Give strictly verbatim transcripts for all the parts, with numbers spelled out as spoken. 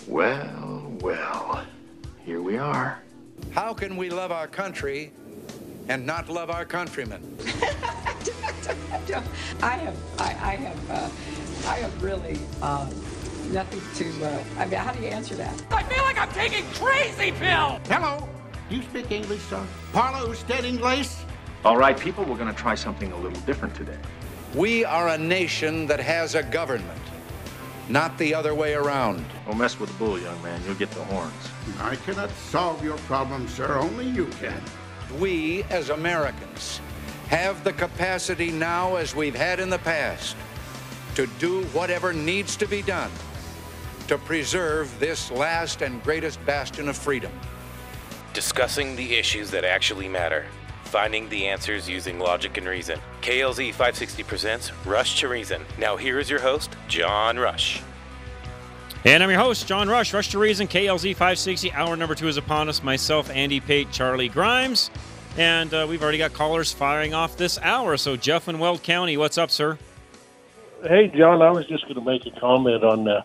Well, well, here we are. How can we love our country and not love our countrymen? I have, I, I have, uh, I have really uh, nothing to. Uh, I mean, how do you answer that? I feel like I'm taking crazy pills. Hello. Do you speak English, sir? Parla usted inglés? All right, people, we're going to try something a little different today. We are a nation that has a government, not the other way around. Don't mess with the bull, young man. You'll get the horns. I cannot solve your problem, sir. Only you can. We, as Americans, have the capacity now, as we've had in the past, to do whatever needs to be done to preserve this last and greatest bastion of freedom. Discussing the issues that actually matter. Finding the answers using logic and reason. K L Z five sixty presents Rush to Reason. Now here is your host, John Rush. And I'm your host, John Rush. Rush to Reason, K L Z five sixty. Hour number two is upon us. Myself, Andy Pate, Charlie Grimes. And uh, we've already got callers firing off this hour. So Jeff in Weld County, what's up, sir? Hey, John, I was just going to make a comment on uh,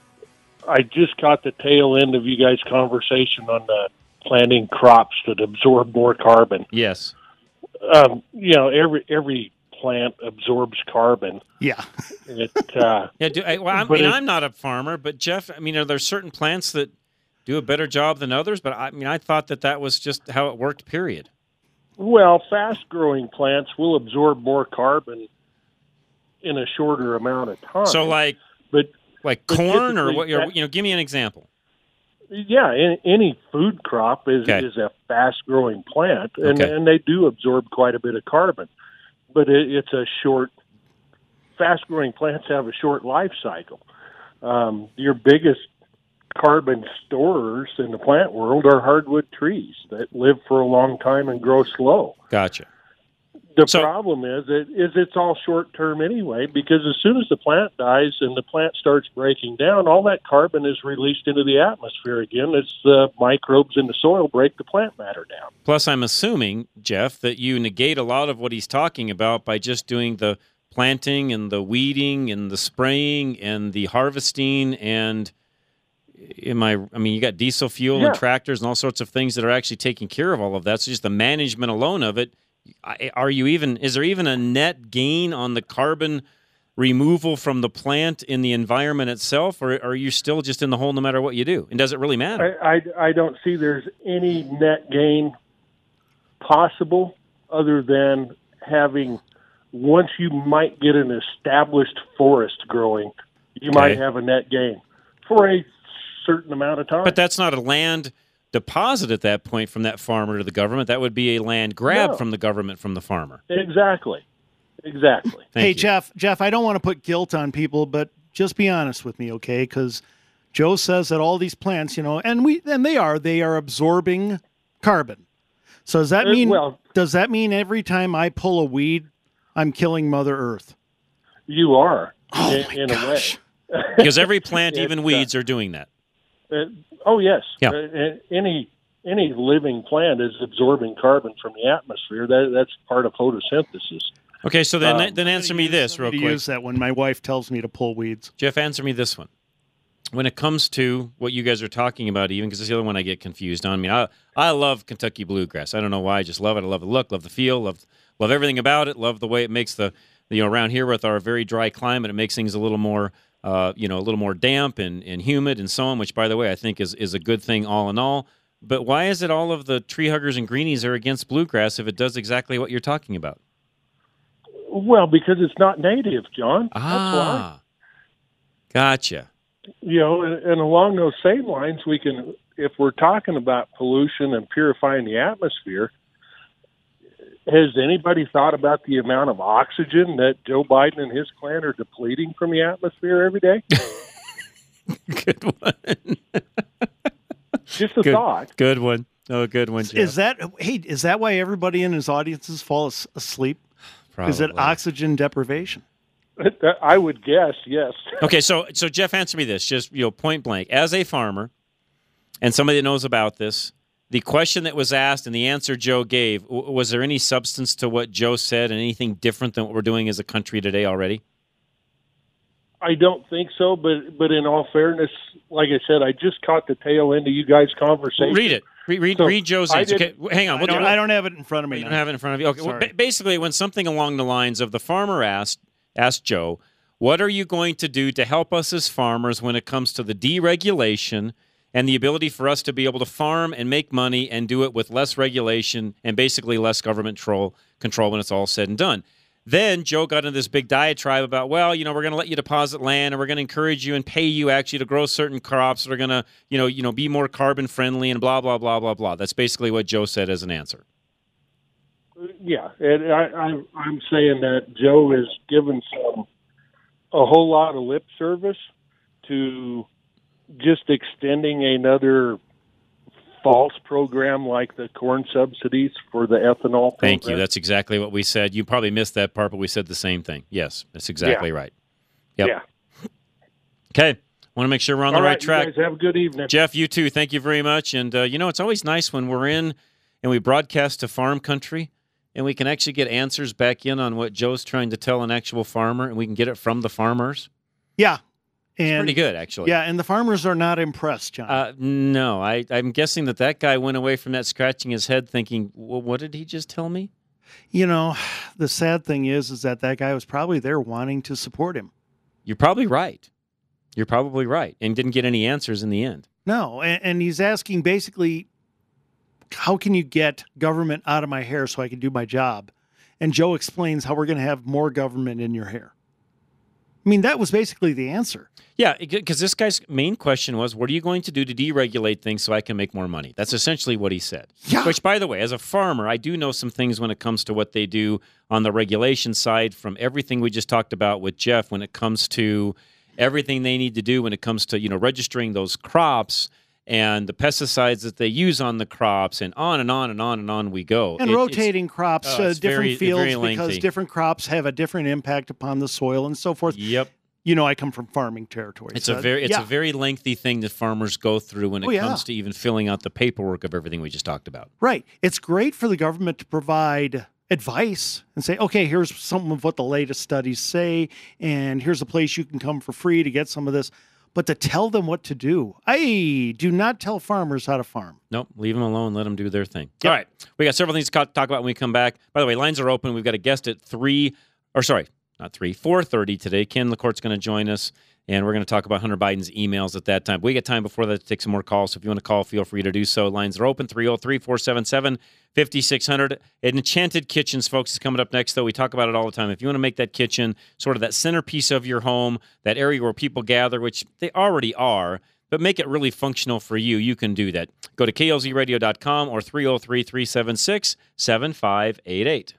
I just caught the tail end of you guys' conversation on uh, planting crops that absorb more carbon. Yes. Um, you know, every every plant absorbs carbon. Yeah. It, uh, yeah. Do, I, well, I mean, it, I'm not a farmer, but Jeff, I mean, are there certain plants that do a better job than others? But I mean, I thought that that was just how it worked, period. Well, fast-growing plants will absorb more carbon in a shorter amount of time. So, like, but like but corn, or what? That, you know, give me an example. Yeah, any, any food crop is okay. is a fast-growing plant, and, okay. and they do absorb quite a bit of carbon. But it, it's a short. Fast-growing plants have a short life cycle. Um, your biggest carbon storers in the plant world are hardwood trees that live for a long time and grow slow. Gotcha. The so, problem is it is it's all short term anyway, because as soon as the plant dies and the plant starts breaking down, all that carbon is released into the atmosphere again as the microbes in the soil break the plant matter down. Plus, I'm assuming, Jeff, that you negate a lot of what he's talking about by just doing the planting and the weeding and the spraying and the harvesting and Am I? I mean, you got diesel fuel yeah. and tractors and all sorts of things that are actually taking care of all of that. So just the management alone of it, are you even? Is there even a net gain on the carbon removal from the plant in the environment itself, or are you still just in the hole no matter what you do? And does it really matter? I, I, I don't see there's any net gain possible other than having. Once you might get an established forest growing, you okay. might have a net gain for a certain amount of time. But that's not a land deposit at that point from that farmer to the government. That would be a land grab no. from the government from the farmer. Exactly. Exactly. hey, you. Jeff, Jeff, I don't want to put guilt on people, but just be honest with me, okay? Because Joe says that all these plants, you know, and we and they are, they are absorbing carbon. So does that mean well, does that mean every time I pull a weed, I'm killing Mother Earth? You are, oh in, my in gosh. a way. Because every plant, even uh, weeds, are doing that. Uh, oh, yes. Yeah. Uh, any any living plant is absorbing carbon from the atmosphere. That That's part of photosynthesis. Okay, so then Um, then answer me use, this real to quick. Use that when my wife tells me to pull weeds. Jeff, answer me this one. When it comes to what you guys are talking about, even, because it's the other one I get confused on. I mean, I I love Kentucky bluegrass. I don't know why. I just love it. I love the look, love the feel, love love everything about it. Love the way it makes the, you know, around here with our very dry climate, it makes things a little more, uh, you know, a little more damp and, and humid and so on, which, by the way, I think is, is a good thing all in all. But why is it all of the tree huggers and greenies are against bluegrass if it does exactly what you're talking about? Well, because it's not native, John. Ah, That's why. Gotcha. You know, and, and along those same lines, we can, if we're talking about pollution and purifying the atmosphere, has anybody thought about the amount of oxygen that Joe Biden and his clan are depleting from the atmosphere every day? Good one. Just a good, thought. Good one. Oh, good one, Jeff. Is that hey? Is that why everybody in his audiences fall as- asleep? Probably. Is it oxygen deprivation? I would guess, yes. Okay, so so Jeff, answer me this, just you know, point blank. As a farmer and somebody that knows about this, the question that was asked and the answer Joe gave, w- was there any substance to what Joe said and anything different than what we're doing as a country today already? I don't think so, but but in all fairness, like I said, I just caught the tail end of you guys' conversation. Read it. Read, read, So, read Joe's I answer. Okay, didn't- hang on. I We'll don't, do- I don't have it in front of me. You now. don't have it in front of you. Okay. Well, Sorry. ba- basically, when something along the lines of the farmer asked asked Joe, "What are you going to do to help us as farmers when it comes to the deregulation and the ability for us to be able to farm and make money and do it with less regulation and basically less government control control when it's all said and done?" Then Joe got into this big diatribe about, well, you know, we're going to let you deposit land and we're going to encourage you and pay you actually to grow certain crops that are going to, you know, you know, be more carbon friendly and blah, blah, blah, blah, blah. That's basically what Joe said as an answer. Yeah, and I, I'm I'm saying that Joe is given some a whole lot of lip service to just extending another false program like the corn subsidies for the ethanol program. Thank you. That's exactly what we said. You probably missed that part, but we said the same thing. Yes, that's exactly Yeah. right. Yep. Yeah. Okay. Want to make sure we're on All the right, right, track. you guys have a good evening. Jeff, you too. Thank you very much. And, uh, you know, it's always nice when we're in and we broadcast to farm country and we can actually get answers back in on what Joe's trying to tell an actual farmer and we can get it from the farmers. Yeah. It's And pretty good, actually. Yeah, and the farmers are not impressed, John. Uh, no, I, I'm guessing that that guy went away from that scratching his head thinking, well, what did he just tell me? You know, the sad thing is, is that that guy was probably there wanting to support him. You're probably right. You're probably right. And didn't get any answers in the end. No, and, and he's asking basically, how can you get government out of my hair so I can do my job? And Joe explains how we're going to have more government in your hair. I mean, that was basically the answer. Yeah, because this guy's main question was, what are you going to do to deregulate things so I can make more money? That's essentially what he said. Yeah. Which, by the way, as a farmer, I do know some things when it comes to what they do on the regulation side from everything we just talked about with Jeff when it comes to everything they need to do when it comes to, you know, registering those crops and the pesticides that they use on the crops and on and on and on and on we go. And It- rotating crops, oh, uh, it's different very- fields, very because lengthy. different crops have a different impact upon the soil and so forth. Yep. You know, I come from farming territory. It's so, a very it's yeah. a very lengthy thing that farmers go through when it Oh, yeah. comes to even filling out the paperwork of everything we just talked about. Right. It's great for the government to provide advice and say, okay, here's some of what the latest studies say, and here's a place you can come for free to get some of this. But to tell them what to do, I do not tell farmers how to farm. Nope, leave them alone. Let them do their thing. Yep. All right, we got several things to talk about when we come back. By the way, lines are open. We've got a guest at three, or sorry, not three, four thirty today. Ken LaCourte's going to join us, and we're going to talk about Hunter Biden's emails at that time. We got time before that to take some more calls. So if you want to call, feel free to do so. Lines are open, three oh three, four seven seven, five six zero zero. Enchanted Kitchens, folks, is coming up next, though. We talk about it all the time. If you want to make that kitchen sort of that centerpiece of your home, that area where people gather, which they already are, but make it really functional for you, you can do that. Go to K L Z radio dot com or three oh three, three seven six, seven five eight eight.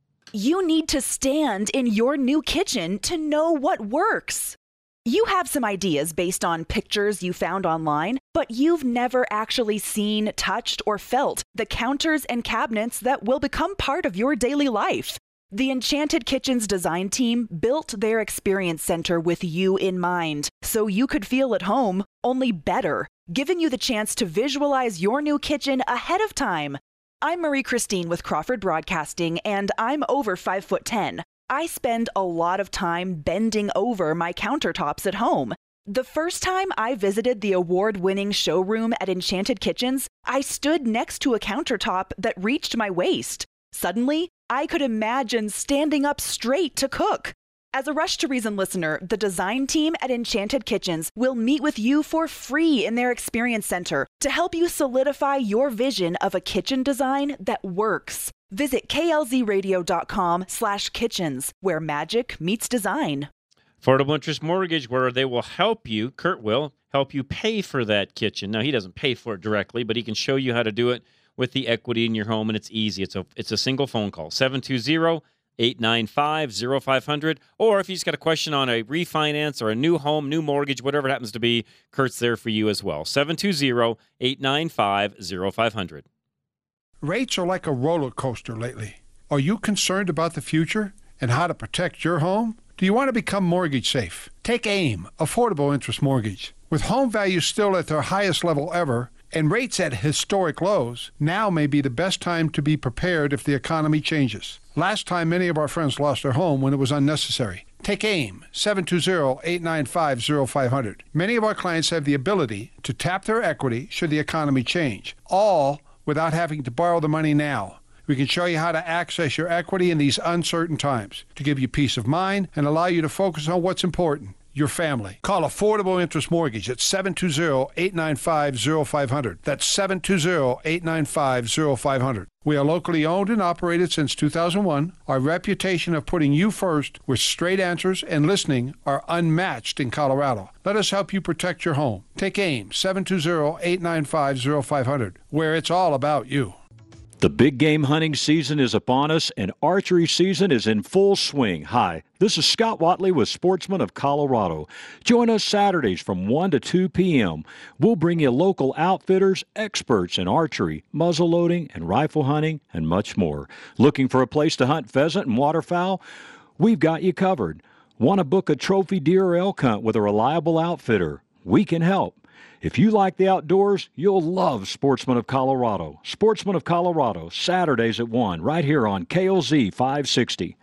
You need to stand in your new kitchen to know what works. You have some ideas based on pictures you found online, but you've never actually seen, touched, or felt the counters and cabinets that will become part of your daily life. The Enchanted Kitchens design team built their experience center with you in mind, so you could feel at home, only better, giving you the chance to visualize your new kitchen ahead of time. I'm Marie Christine with Crawford Broadcasting, and I'm over five foot ten. I spend a lot of time bending over my countertops at home. The first time I visited the award-winning showroom at Enchanted Kitchens, I stood next to a countertop that reached my waist. Suddenly, I could imagine standing up straight to cook. As a Rush to Reason listener, the design team at Enchanted Kitchens will meet with you for free in their experience center to help you solidify your vision of a kitchen design that works. Visit K L Z radio dot com slash kitchens, where magic meets design. Affordable Interest Mortgage, where they will help you, Kurt will, help you pay for that kitchen. Now, he doesn't pay for it directly, but he can show you how to do it with the equity in your home, and it's easy. It's a it's a single phone call, seven two zero, eight nine five, zero five zero zero. Or if he's got a question on a refinance or a new home, new mortgage, whatever it happens to be, Kurt's there for you as well, seven two zero, eight nine five, zero five zero zero. Rates are like a roller coaster lately. Are you concerned about the future and how to protect your home? Do you want to become mortgage safe? Take AIM, Affordable Interest Mortgage. With home values still at their highest level ever and rates at historic lows, now may be the best time to be prepared if the economy changes. Last time, many of our friends lost their home when it was unnecessary. Take AIM, seven two zero, eight nine five, zero five zero zero. Many of our clients have the ability to tap their equity should the economy change, all without having to borrow the money now. We can show you how to access your equity in these uncertain times to give you peace of mind and allow you to focus on what's important, your family. Call Affordable Interest Mortgage at seven two zero, eight nine five, zero five zero zero. That's seven two zero, eight nine five, zero five zero zero. We are locally owned and operated since two thousand one. Our reputation of putting you first with straight answers and listening are unmatched in Colorado. Let us help you protect your home. Take AIM, seven two zero, eight nine five, zero five zero zero, where it's all about you. The big game hunting season is upon us, and archery season is in full swing. Hi, this is Scott Watley with Sportsman of Colorado. Join us Saturdays from one to two p.m. We'll bring you local outfitters, experts in archery, muzzleloading, and rifle hunting, and much more. Looking for a place to hunt pheasant and waterfowl? We've got you covered. Want to book a trophy deer or elk hunt with a reliable outfitter? We can help. If you like the outdoors, you'll love Sportsman of Colorado. Sportsman of Colorado, Saturdays at one, right here on K L Z five sixty.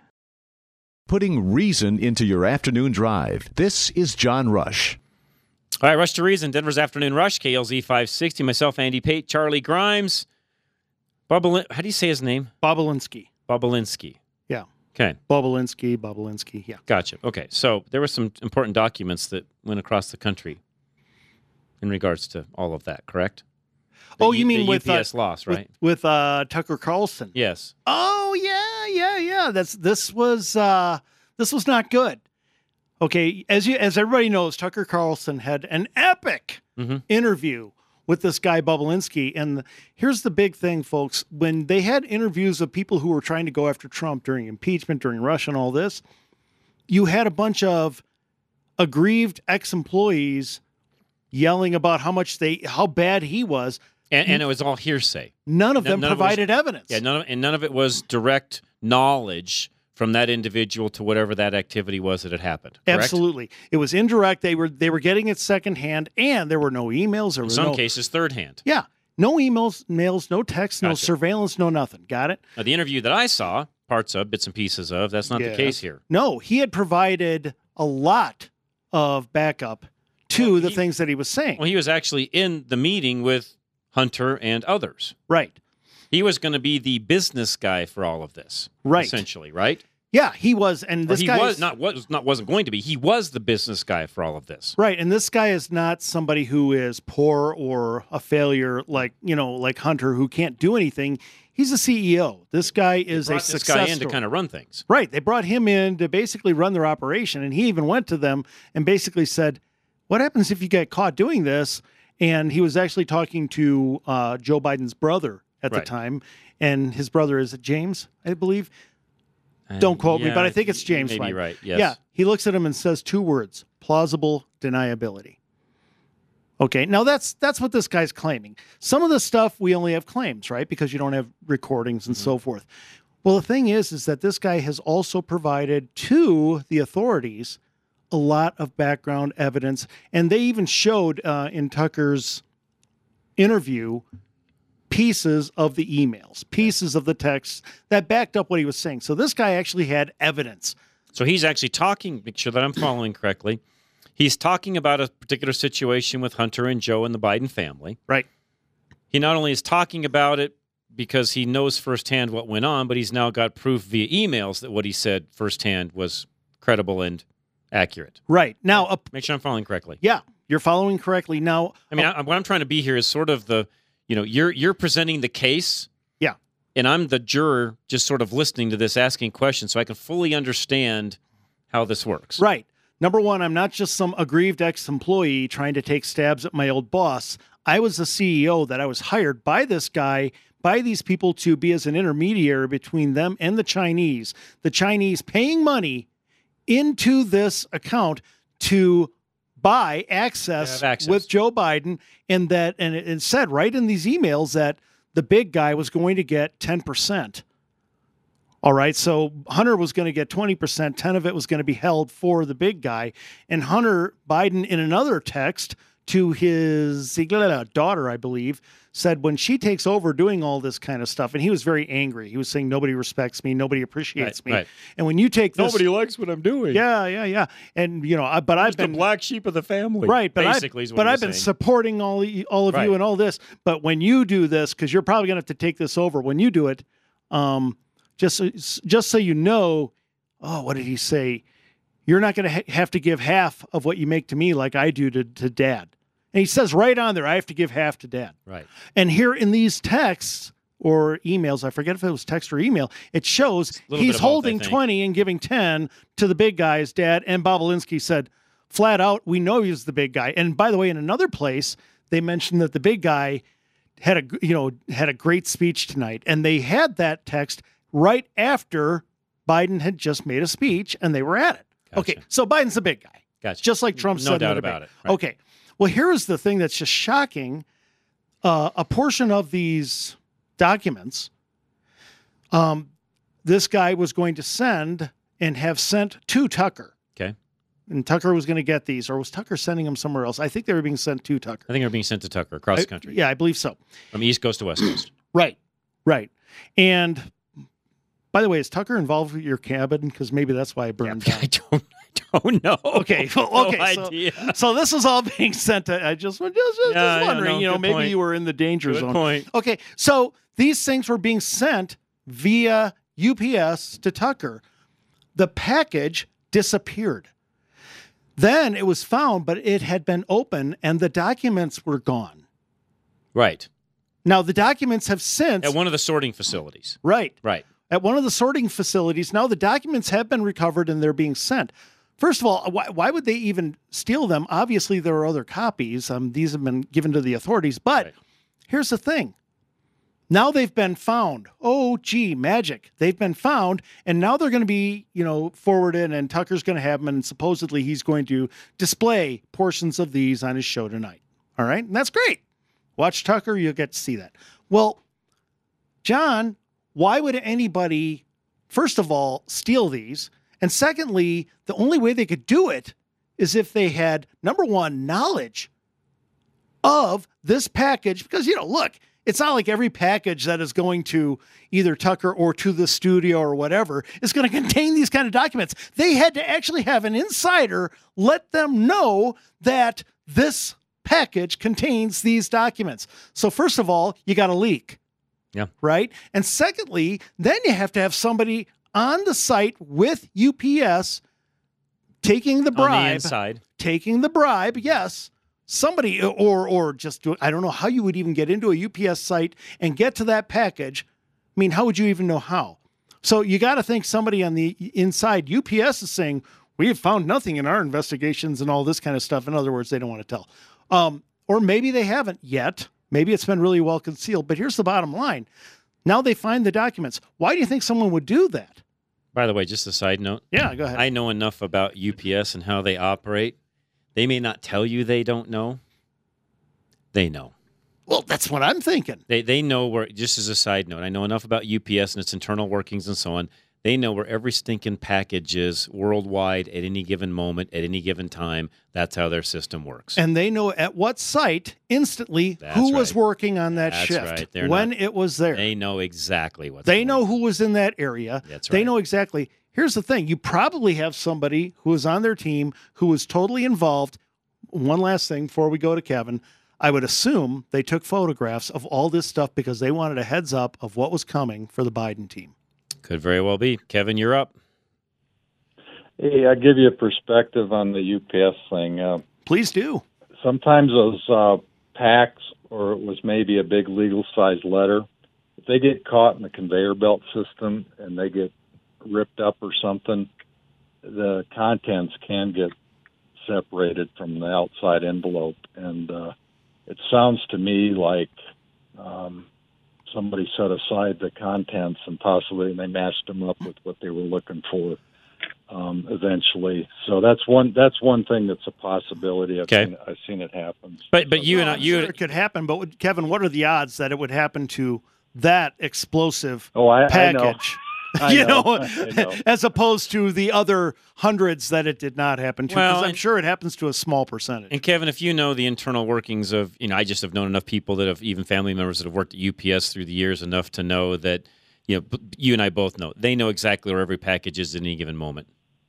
Putting reason into your afternoon drive. This is John Rush. All right, Rush to Reason, Denver's Afternoon Rush, K L Z five sixty. Myself, Andy Pate, Charlie Grimes. Bubble, how do you say his name? Bobolinsky. Bobolinsky. Yeah. Okay. Bobolinsky, Bobolinsky, yeah. Gotcha. Okay, so there were some important documents that went across the country in regards to all of that, correct? The oh, you U, mean with U P S uh, loss, right? With, with uh, Tucker Carlson. Yes. Oh yeah, yeah, yeah. That's this was uh, this was not good. Okay, as you as everybody knows, Tucker Carlson had an epic mm-hmm. interview with this guy Bobolinsky, and the, here's the big thing, folks. When they had interviews of people who were trying to go after Trump during impeachment, during Russia, and all this, you had a bunch of aggrieved ex-employees yelling about how much they, how bad he was. And, and it was all hearsay. None of them none provided of was, evidence. Yeah, none of, and none of it was direct knowledge from that individual to whatever that activity was that had happened. Correct? Absolutely. It was indirect. They were they were getting it secondhand, and there were no emails. There In were some no, cases, third hand. Yeah. No emails, mails, no texts, no Gotcha. surveillance, no nothing. Got it? Now, the interview that I saw, parts of, bits and pieces of, that's not Yeah. the case here. No, he had provided a lot of backup to Well, the he- things that he was saying. Well, he was actually in the meeting with Hunter and others. Right. He was going to be the business guy for all of this. Right. Essentially, right? Yeah, he was, and Or this he guy was is- not was not wasn't going to be. He was the business guy for all of this. Right, and this guy is not somebody who is poor or a failure like, you know, like Hunter who can't do anything. He's a C E O. This guy is a Brought this success guy in to story. kind of run things. Right, they brought him in to basically run their operation, and he even went to them and basically said, what happens if you get caught doing this? And he was actually talking to uh, Joe Biden's brother at the Right. time, and his brother is it James, I believe? Don't quote me, yeah, but I think it's James. Maybe Biden. right. Yes. Yeah, he looks at him and says two words: plausible deniability. Okay, now that's that's what this guy's claiming. Some of the stuff we only have claims, right? Because you don't have recordings and Mm-hmm. so forth. Well, the thing is, is that this guy has also provided to the authorities a lot of background evidence, and they even showed uh, in Tucker's interview pieces of the emails, pieces of the text that backed up what he was saying. So this guy actually had evidence. So he's actually talking, make sure that I'm following correctly. He's talking about a particular situation with Hunter and Joe and the Biden family. Right. He not only is talking about it because he knows firsthand what went on, but he's now got proof via emails that what he said firsthand was credible and accurate. Right. Now, uh, Make sure I'm following correctly. yeah, you're following correctly. Now, I mean, I, what I'm trying to be here is sort of the, you know, you're you're presenting the case. Yeah. And I'm the juror just sort of listening to this, asking questions so I can fully understand how this works. right. Number one, I'm not just some aggrieved ex-employee trying to take stabs at my old boss. I was a C E O that I was hired by this guy, by these people to be as an intermediary between them and the Chinese. The Chinese paying money into this account to buy access, Have access. with Joe Biden, and that and it, it said right in these emails that the big guy was going to get ten percent. All right, so Hunter was going to get twenty percent, ten of it was going to be held for the big guy. And Hunter Biden, in another text, to his daughter, I believe, said when she takes over doing all this kind of stuff, and he was very angry. He was saying, nobody respects me, nobody appreciates Right, me. right. And when you take this... Nobody likes what I'm doing. Yeah, yeah, yeah. And, you know, I, but I've Just been... the black sheep of the family. Right, but, basically I, is what but he I've was been saying. supporting all, y- all of Right. you and all this. But when you do this, because you're probably going to have to take this over, when you do it, um, just, so- just so you know, oh, what did he say? You're not going to ha- have to give half of what you make to me like I do to, to Dad. And he says right on there, I have to give half to Dad. Right. And here in these texts or emails, I forget if it was text or email, it shows little he's bit of both, holding I think. twenty and giving ten to the big guy's dad. And Bobolinsky said, flat out, we know he's the big guy. And by the way, in another place, they mentioned that the big guy had a, you know, had a great speech tonight. And they had that text right after Biden had just made a speech and they were at it. Gotcha. Okay. So Biden's the big guy. Gotcha. Just like Trump No said. in doubt the about debate. it. Right. Okay. Well, here is the thing that's just shocking. Uh, a portion of these documents, um, this guy was going to send and have sent to Tucker. Okay. And Tucker was going to get these, or was Tucker sending them somewhere else? I think they were being sent to Tucker. I think they're being sent to Tucker across I- the country. Yeah, I believe so. From East Coast to West Coast. Right, right. And by the way, is Tucker involved with your cabin? Because maybe that's why I burned down. I don't, I don't know. Okay, well, No okay. so, idea. so this is all being sent to. I just, just, just, just Yeah, yeah, wondering. no, you know, good maybe point. you were in the danger Good zone. point. Okay, so these things were being sent via U P S to Tucker. The package disappeared. Then it was found, but it had been open, and the documents were gone. Right. Now the documents have since At one of the sorting facilities. right. Right. At one of the sorting facilities. Now the documents have been recovered and they're being sent. First of all, why, why would they even steal them? Obviously, there are other copies. Um, these have been given to the authorities. But Right. here's the thing. Now they've been found. Oh, gee, magic. They've been found. And now they're going to be, you know, forwarded and Tucker's going to have them. And supposedly he's going to display portions of these on his show tonight. All right. And that's great. Watch Tucker. You'll get to see that. Well, John, why would anybody, first of all, steal these? And secondly, the only way they could do it is if they had, number one, knowledge of this package. Because, you know, look, it's not like every package that is going to either Tucker or to the studio or whatever is going to contain these kind of documents. They had to actually have an insider let them know that this package contains these documents. So first of all, you got a leak. Yeah. Right. And secondly, then you have to have somebody on the site with U P S taking the bribe. On the inside. Taking the bribe, yes. Somebody, or or just, do, I don't know how you would even get into a U P S site and get to that package. I mean, how would you even know how? So you got to think somebody on the inside, U P S is saying, we have found nothing in our investigations and all this kind of stuff. In other words, they don't want to tell. Um, or maybe they haven't yet. Maybe it's been really well concealed. But here's the bottom line. Now they find the documents. Why do you think someone would do that? By the way, just a side note. Yeah, go ahead. I know enough about U P S and how they operate. They may not tell you they don't know. They know. Well, that's what I'm thinking. They they know where, just as a side note, I know enough about U P S and its internal workings and so on. They know where every stinking package is worldwide at any given moment, at any given time. That's how their system works. And they know at what site instantly That's who was right. working on that That's shift right. They're when not- it was there. They know exactly what's They going know on. who was in that area. That's They right. know exactly. Here's the thing. You probably have somebody who is on their team who was totally involved. One last thing before we go to Kevin. I would assume they took photographs of all this stuff because they wanted a heads up of what was coming for the Biden team. Could very well be. Kevin, you're up. Hey, I'll give you a perspective on the U P S thing. Uh, Please do. Sometimes those uh, packs, or it was maybe a big legal-sized letter, if they get caught in the conveyor belt system and they get ripped up or something, the contents can get separated from the outside envelope. And uh, it sounds to me like um, somebody set aside the contents and possibly they matched them up with what they were looking for um, eventually. So that's one that's one thing that's a possibility. I've, Okay. seen, I've seen it happen. But but you Well, and I, I'm you sure it could happen, but would- Kevin, what are the odds that it would happen to that explosive Oh, I, I know. package? I you know, know, I know. as opposed to the other hundreds that it did not happen to. Because Well, I'm and- sure it happens to a small percentage. And Kevin, if you know the internal workings of, you know, I just have known enough people that have, even family members that have worked at U P S through the years, enough to know that, you know, you and I both know, they know exactly where every package is at any given moment.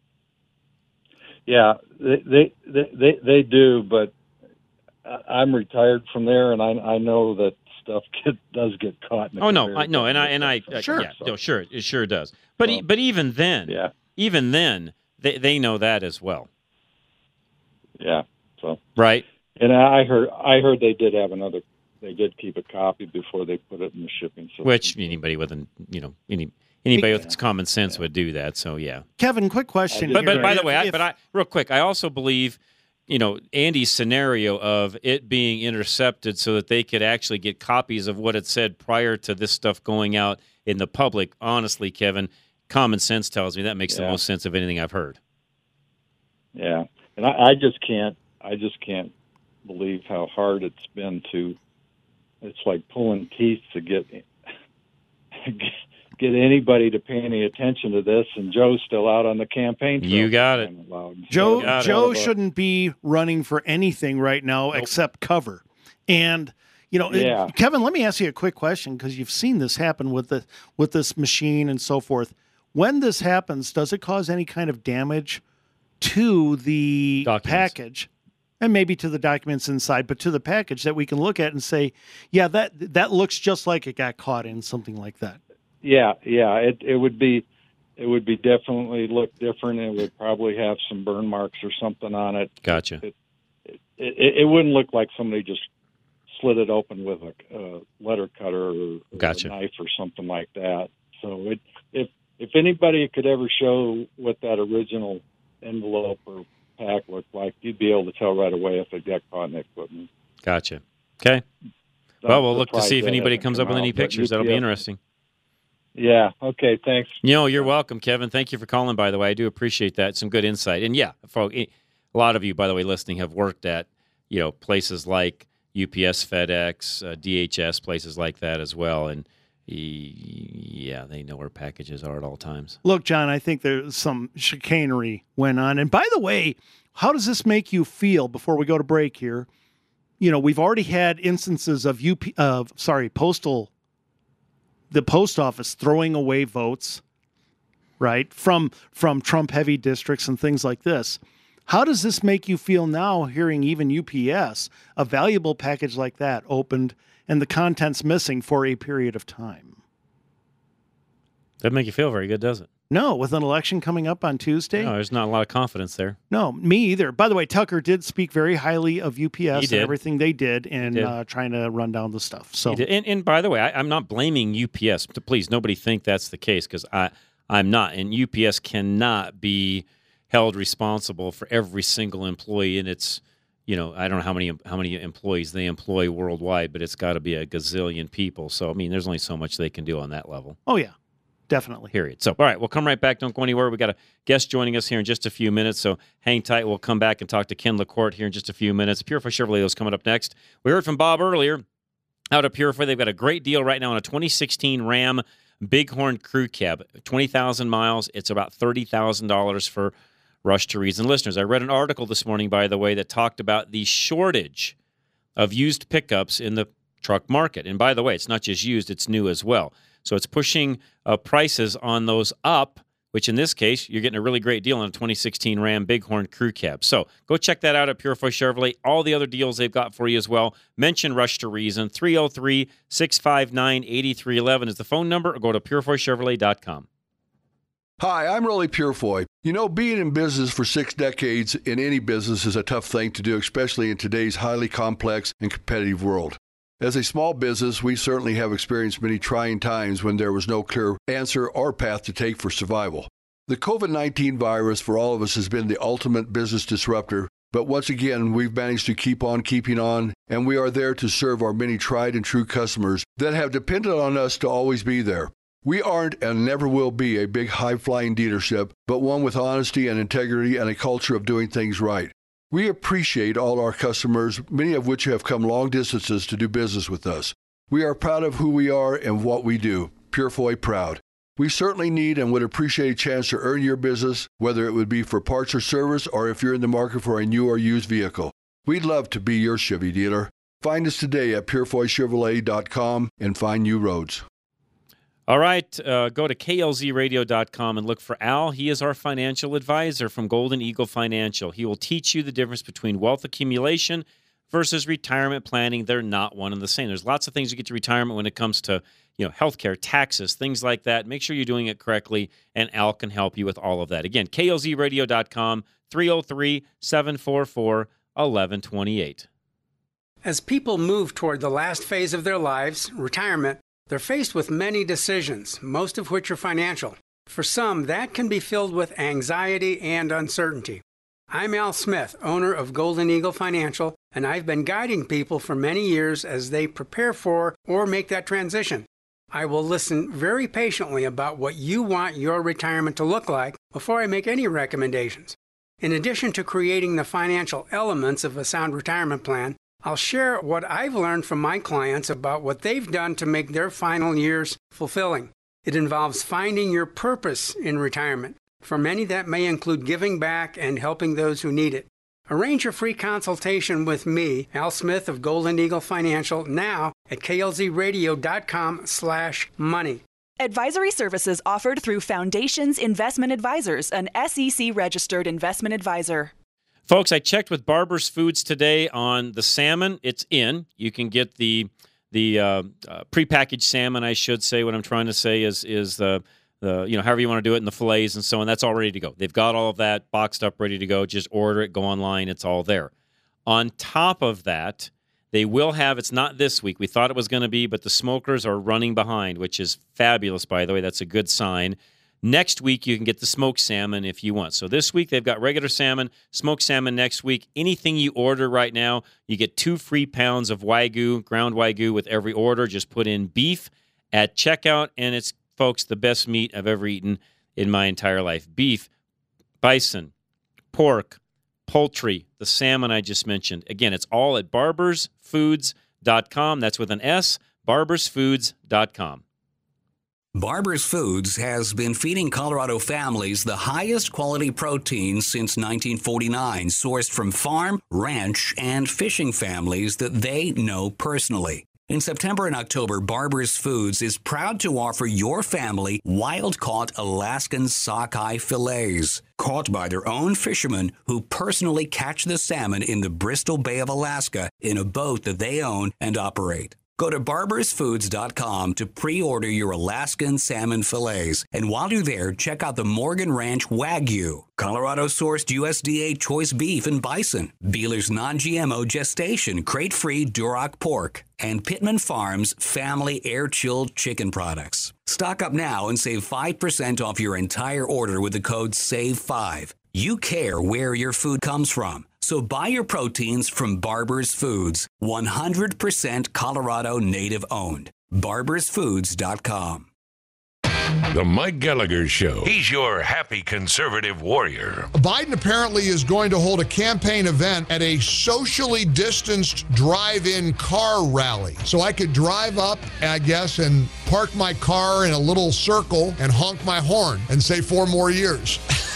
Yeah, they they they they, they do, but I- I'm retired from there, and I I know that stuff get, does get caught. In the Oh no, conveyor I, no, and I and I belt. uh, yeah, no, sure, it sure does. But e- but even then, yeah, even then, they they know that as well, yeah. So right? And I heard I heard they did have another. They did keep a copy before they put it in the shipping system. Which anybody with an you know any anybody with common sense would do that. So yeah. Kevin, quick question. But, but here. by the way, I, If- but I real quick, I also believe, you know, Andy's scenario of it being intercepted so that they could actually get copies of what it said prior to this stuff going out in the public. Honestly, Kevin, common sense tells me that makes the Yeah. most sense of anything I've heard. Yeah, and I, I just can't. I just can't believe how hard it's been to. It's like pulling teeth to get get anybody to pay any attention to this, and Joe's still out on the campaign trail. You got it. Joe Got it. Joe shouldn't be running for anything right now except cover. And you know, it- Yeah. Kevin, let me ask you a quick question because you've seen this happen with the with this machine and so forth. When this happens, does it cause any kind of damage to the Documents. package? And maybe to the documents inside, but to the package that we can look at and say, yeah, that that looks just like it got caught in something like that. Yeah, yeah. It it would be it would be definitely look different. It would probably have some burn marks or something on it. Gotcha. It it, it, it wouldn't look like somebody just slit it open with a uh, letter cutter or, or Gotcha. a knife or something like that. So it, if if anybody could ever show what that original envelope or pack looked like, you'd be able to tell right away if it got caught in the equipment. Gotcha. Okay. So Well, I'm we'll look to surprised see if that anybody hasn't comes come up with any out, but pictures. That'll be U P S interesting. Yeah. Okay. Thanks. You know, you're welcome, Kevin. Thank you for calling, by the way. I do appreciate that. Some good insight. And yeah, for, a lot of you, by the way, listening, have worked at, you know, places like U P S, FedEx, uh, D H S, places like that as well. And yeah, they know where packages are at all times. Look, John, I think there's some chicanery went on. And by the way, how does this make you feel before we go to break here? You know, we've already had instances of U P, of sorry, postal, the post office throwing away votes, right, from from Trump-heavy districts and things like this. How does this make you feel now, hearing even U P S, a valuable package like that, opened and the contents missing for a period of time? Doesn't make you feel very good, does it? No, with an election coming up on Tuesday. No, there's not a lot of confidence there. No, me either. By the way, Tucker did speak very highly of U P S He and did. everything they did in did. Uh, trying to run down the stuff. So He did. And, and by the way, I, I'm not blaming U P S. Please, nobody think that's the case, because I, I'm not. And U P S cannot be held responsible for every single employee in its, you know, I don't know how many how many employees they employ worldwide, but it's got to be a gazillion people. So, I mean, there's only so much they can do on that level. Oh, yeah, definitely. Period. So, all right, we'll come right back. Don't go anywhere. We got a guest joining us here in just a few minutes, so hang tight. We'll come back and talk to Ken LaCourte here in just a few minutes. Purify Chevrolet is coming up next. We heard from Bob earlier out of Purify. They've got a great deal right now on a twenty sixteen Ram Bighorn Crew Cab, twenty thousand miles. It's about thirty thousand dollars for Rush to Reason listeners. I read an article this morning, by the way, that talked about the shortage of used pickups in the truck market. And by the way, it's not just used, it's new as well. So it's pushing uh, prices on those up, which in this case, you're getting a really great deal on a twenty sixteen Ram Bighorn Crew Cab. So go check that out at Purify Chevrolet. All the other deals they've got for you as well. Mention Rush to Reason. three oh three, six five nine, eight three one one is the phone number, or go to purify chevrolet dot com. Hi, I'm Rolly Purefoy. You know, being in business for six decades in any business is a tough thing to do, especially in today's highly complex and competitive world. As a small business, we certainly have experienced many trying times when there was no clear answer or path to take for survival. The COVID nineteen virus for all of us has been the ultimate business disruptor, but once again, we've managed to keep on keeping on, and we are there to serve our many tried and true customers that have depended on us to always be there. We aren't and never will be a big high-flying dealership, but one with honesty and integrity and a culture of doing things right. We appreciate all our customers, many of which have come long distances to do business with us. We are proud of who we are and what we do. Purefoy proud. We certainly need and would appreciate a chance to earn your business, whether it would be for parts or service or if you're in the market for a new or used vehicle. We'd love to be your Chevy dealer. Find us today at purefoy chevrolet dot com and find new roads. All right, uh, go to K L Z radio dot com and look for Al. He is our financial advisor from Golden Eagle Financial. He will teach you the difference between wealth accumulation versus retirement planning. They're not one and the same. There's lots of things you get to retirement when it comes to, you know, healthcare, taxes, things like that. Make sure you're doing it correctly, and Al can help you with all of that. Again, K L Z radio dot com, three oh three, seven four four, eleven twenty-eight. As people move toward the last phase of their lives, retirement, they're faced with many decisions, most of which are financial. For some, that can be filled with anxiety and uncertainty. I'm Al Smith, owner of Golden Eagle Financial, and I've been guiding people for many years as they prepare for or make that transition. I will listen very patiently about what you want your retirement to look like before I make any recommendations. In addition to creating the financial elements of a sound retirement plan, I'll share what I've learned from my clients about what they've done to make their final years fulfilling. It involves finding your purpose in retirement. For many, that may include giving back and helping those who need it. Arrange your free consultation with me, Al Smith of Golden Eagle Financial, now at K L Z radio dot com slash money. Advisory services offered through Foundations Investment Advisors, an S E C-registered investment advisor. Folks, I checked with Barber's Foods today on the salmon. It's in. You can get the the uh, uh, prepackaged salmon, I should say. What I'm trying to say is is the the you know however you want to do it, in the fillets and so on. That's all ready to go. They've got all of that boxed up, ready to go. Just order it, go online. It's all there. On top of that, they will have. It's not this week. We thought it was going to be, but the smokers are running behind, which is fabulous. By the way, that's a good sign. Next week, you can get the smoked salmon if you want. So this week, they've got regular salmon, smoked salmon next week. Anything you order right now, you get two free pounds of Wagyu, ground Wagyu with every order. Just put in beef at checkout, and it's, folks, the best meat I've ever eaten in my entire life. Beef, bison, pork, poultry, the salmon I just mentioned. Again, it's all at barbers foods dot com. That's with an S, barbers foods dot com. Barber's Foods has been feeding Colorado families the highest quality protein since nineteen forty-nine, sourced from farm, ranch, and fishing families that they know personally. In September and October, Barber's Foods is proud to offer your family wild-caught Alaskan sockeye fillets, caught by their own fishermen who personally catch the salmon in the Bristol Bay of Alaska in a boat that they own and operate. Go to barbers foods dot com to pre-order your Alaskan salmon fillets. And while you're there, check out the Morgan Ranch Wagyu, Colorado-sourced U S D A choice beef and bison, Beeler's non-G M O gestation, crate-free Duroc pork, and Pittman Farms family air-chilled chicken products. Stock up now and save five percent off your entire order with the code save five. You care where your food comes from. So buy your proteins from Barber's Foods, one hundred percent Colorado native owned. barbers foods dot com. The Mike Gallagher Show. He's your happy conservative warrior. Biden apparently is going to hold a campaign event at a socially distanced drive-in car rally. So I could drive up, I guess, and park my car in a little circle and honk my horn and say four more years.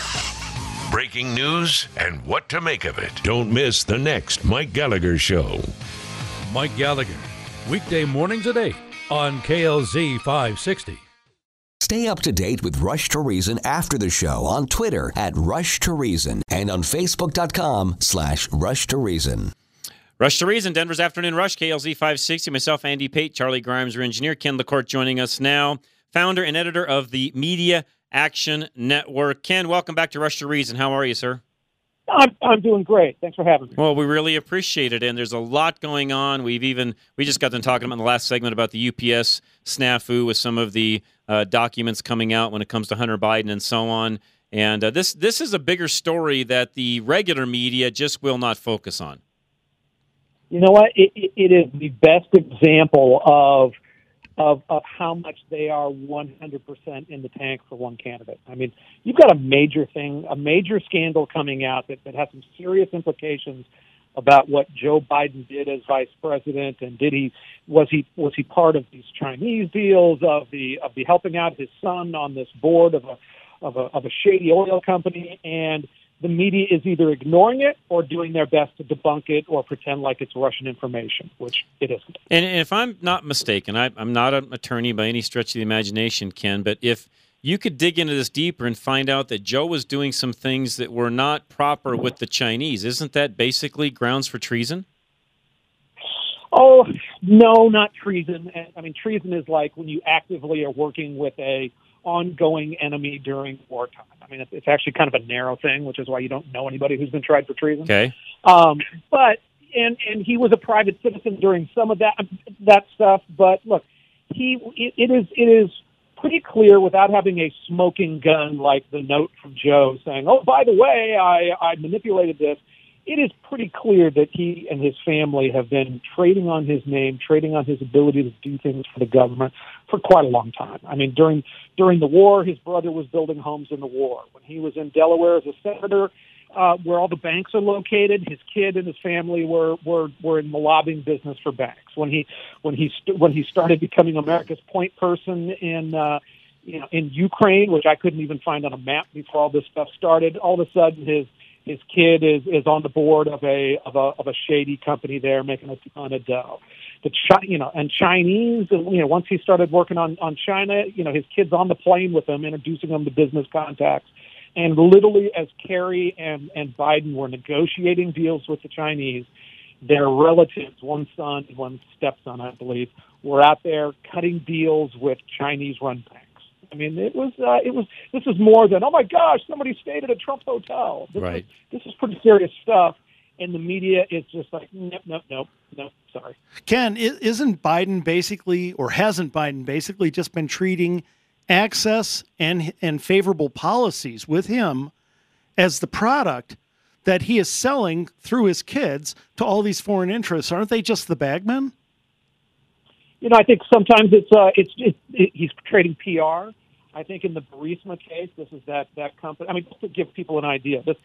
Breaking news and what to make of it. Don't miss the next Mike Gallagher Show. Mike Gallagher, weekday mornings at eight on K L Z five sixty. Stay up to date with Rush to Reason after the show on Twitter at Rush to Reason and on Facebook dot com slash Rush to Reason. Rush to Reason, Denver's Afternoon Rush, K L Z five sixty. Myself, Andy Pate, Charlie Grimes, our engineer, Ken LaCourte joining us now, founder and editor of the Media Action Network. Ken, welcome back to Rush to Reason. How are you, sir? I'm, I'm doing great. Thanks for having me. Well, we really appreciate it, and there's a lot going on. We've even we just got done talking about in the last segment about the U P S snafu with some of the uh, documents coming out when it comes to Hunter Biden and so on. And uh, this this is a bigger story that the regular media just will not focus on. You know what? It, it is the best example of Of, of how much they are one hundred percent in the tank for one candidate. I mean, you've got a major thing, a major scandal coming out that, that has some serious implications about what Joe Biden did as vice president, and did he was he was he part of these Chinese deals, of the of the helping out his son on this board of a of a of a shady oil company, and the media is either ignoring it or doing their best to debunk it or pretend like it's Russian information, which it isn't. And if I'm not mistaken, I, I'm not an attorney by any stretch of the imagination, Ken, but if you could dig into this deeper and find out that Joe was doing some things that were not proper with the Chinese, isn't that basically grounds for treason? Oh, no, not treason. I mean, treason is like when you actively are working with a ongoing enemy during wartime. I mean, it's actually kind of a narrow thing, which is why you don't know anybody who's been tried for treason. Okay. Um, but and and he was a private citizen during some of that that stuff. But look, he it, it is it is pretty clear, without having a smoking gun like the note from Joe saying, "Oh, by the way, I I manipulated this." It is pretty clear that he and his family have been trading on his name, trading on his ability to do things for the government for quite a long time. I mean, during during the war, his brother was building homes in the war. When he was in Delaware as a senator, uh, where all the banks are located, his kid and his family were were were in the lobbying business for banks. When he when he st- when he started becoming America's point person in uh, you know in Ukraine, which I couldn't even find on a map before all this stuff started, all of a sudden his His kid is, is on the board of a of a of a shady company there, making a ton of dough. The Chi, you know, and Chinese, you know, once he started working on, on China, you know, his kid's on the plane with him, introducing him to business contacts. And literally, as Kerry and and Biden were negotiating deals with the Chinese, their relatives, one son and one stepson, I believe, were out there cutting deals with Chinese-run banks. I mean, it was uh, it was this is more than, oh my gosh, somebody stayed at a Trump hotel. This right. Is, this is pretty serious stuff, and the media is just like, nope, nope, nope, nope. Sorry. Ken, isn't Biden basically, or hasn't Biden basically just been treating access and and favorable policies with him as the product that he is selling through his kids to all these foreign interests? Aren't they just the bagmen? You know, I think sometimes it's uh, it's it, it, he's trading P R. I think in the Burisma case, this is that that company. I mean, just to give people an idea, this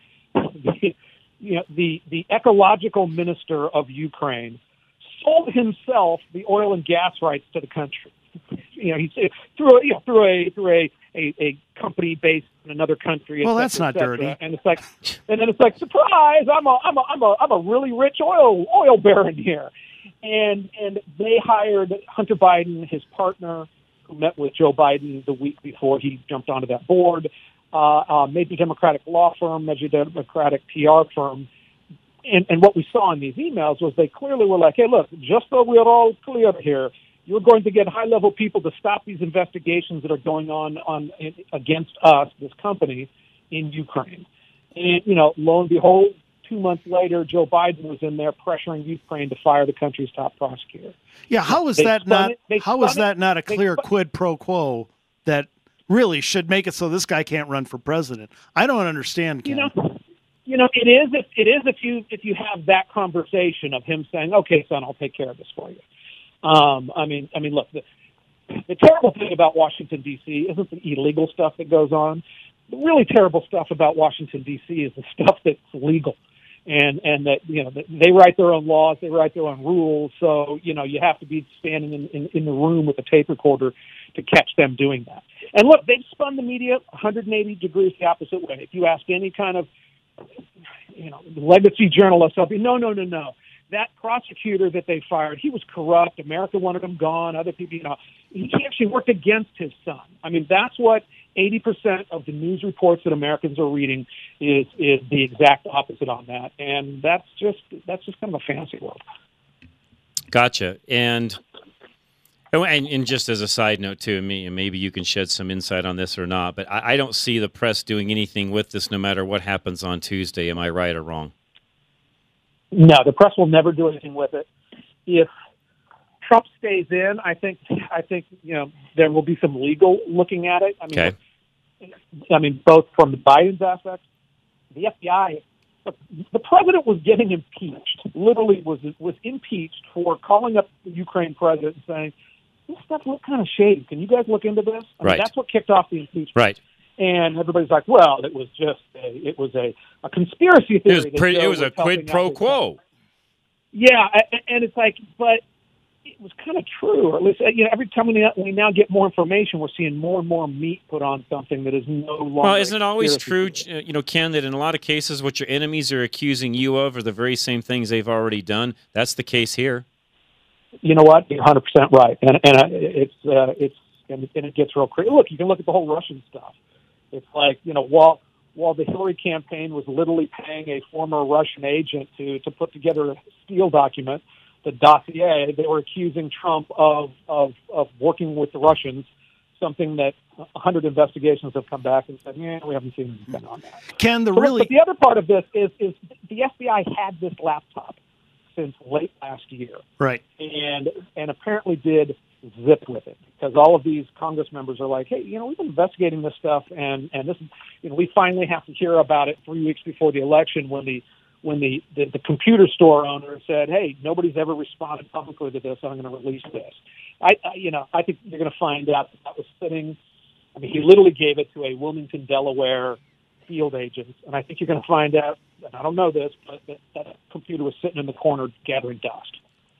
you know the the ecological minister of Ukraine sold himself the oil and gas rights to the country. You know, he's through a, you know through a through a, a, a company based in another country. Well, et cetera, that's not et cetera. dirty. And it's like, and then it's like, surprise! I'm a I'm a I'm a I'm a really rich oil oil baron here. And and they hired Hunter Biden, his partner, who met with Joe Biden the week before he jumped onto that board, uh, uh, major Democratic law firm, major Democratic P R firm. And, and what we saw in these emails was they clearly were like, hey, look, just so we're all clear here, you're going to get high-level people to stop these investigations that are going on, on in, against us, this company, in Ukraine. And, you know, lo and behold, two months later, Joe Biden was in there pressuring Ukraine to fire the country's top prosecutor. Yeah, how is They that spun not? it- How they is spun that it- not a they clear spun- quid pro quo that really should make it so this guy can't run for president? I don't understand, Ken. You know, you know, it is. If, it is if you if you have that conversation of him saying, "Okay, son, I'll take care of this for you." Um, I mean, I mean, look, the, the terrible thing about Washington D C isn't the illegal stuff that goes on. The really terrible stuff about Washington D C is the stuff that's legal. And and that you know they write their own laws, they write their own rules. So you know you have to be standing in, in, in the room with a tape recorder to catch them doing that. And look, they've spun the media one hundred eighty degrees the opposite way. If you ask any kind of you know legacy journalist, they'll be no, no, no, no. That prosecutor that they fired, he was corrupt. America wanted him gone. Other people, you know, he actually worked against his son. I mean, that's what eighty percent of the news reports that Americans are reading is is the exact opposite on that, and that's just that's just kind of a fantasy world. Gotcha. And oh, and, and just as a side note too, me and maybe you can shed some insight on this or not, but I, I don't see the press doing anything with this, no matter what happens on Tuesday. Am I right or wrong? No, the press will never do anything with it. If Trump stays in, I think I think you know there will be some legal looking at it. I mean, okay. I mean both from the Biden's aspect, the F B I. Look, the president was getting impeached. Literally was was impeached for calling up the Ukraine president and saying, "This stuff looks kind of shady. Can you guys look into this?" I mean, right. That's what kicked off the impeachment. Right. And everybody's like, "Well, it was just a, it was a, a conspiracy theory." It was pretty. It was a quid pro quo. Yeah, and it's like, but it was kind of true, or at least, you know, every time we now, we now get more information, we're seeing more and more meat put on something that is no longer. Well, isn't it always true, you know, Ken, that in a lot of cases what your enemies are accusing you of are the very same things they've already done? That's the case here. You know what? You're one hundred percent right, and and uh, it's uh, it's and, and it gets real crazy. Look, you can look at the whole Russian stuff. It's like, you know, while while the Hillary campaign was literally paying a former Russian agent to to put together a Steele document, the dossier, they were accusing Trump of, of, of working with the Russians, something that one hundred investigations have come back and said, yeah, we haven't seen anything on that. Ken, the so, really... But the other part of this is, is the F B I had this laptop since late last year. Right. And, and apparently did zip with it, because all of these Congress members are like, hey, you know, we've been investigating this stuff, and, and this is, you know, we finally have to hear about it three weeks before the election when the when the, the, the computer store owner said, hey, nobody's ever responded publicly to this, I'm going to release this. I, I you know, I think you're going to find out that that was sitting, I mean, he literally gave it to a Wilmington, Delaware field agent, and I think you're going to find out, and I don't know this, but that, that computer was sitting in the corner gathering dust.